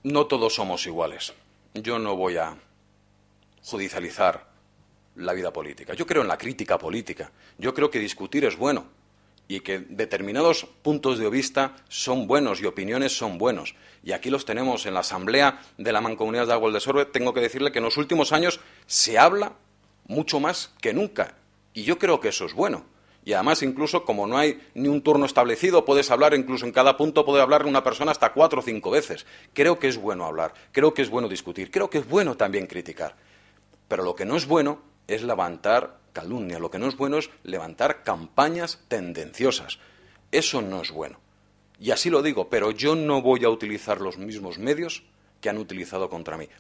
No todos somos iguales. Yo no voy a judicializar la vida política. Yo creo en la crítica política. Yo creo que discutir es bueno y que determinados puntos de vista son buenos y opiniones son buenos. Y aquí los tenemos en la Asamblea de la Mancomunidad de Agua del Sorbe. Tengo que decirle que en los últimos años se habla mucho más que nunca. Y yo creo que eso es bueno. Y además, incluso, como no hay ni un turno establecido, puedes hablar, incluso en cada punto puede hablar una persona hasta 4 o 5 veces. Creo que es bueno hablar, creo que es bueno discutir, creo que es bueno también criticar. Pero lo que no es bueno es levantar calumnia, lo que no es bueno es levantar campañas tendenciosas. Eso no es bueno. Y así lo digo, pero yo no voy a utilizar los mismos medios que han utilizado contra mí.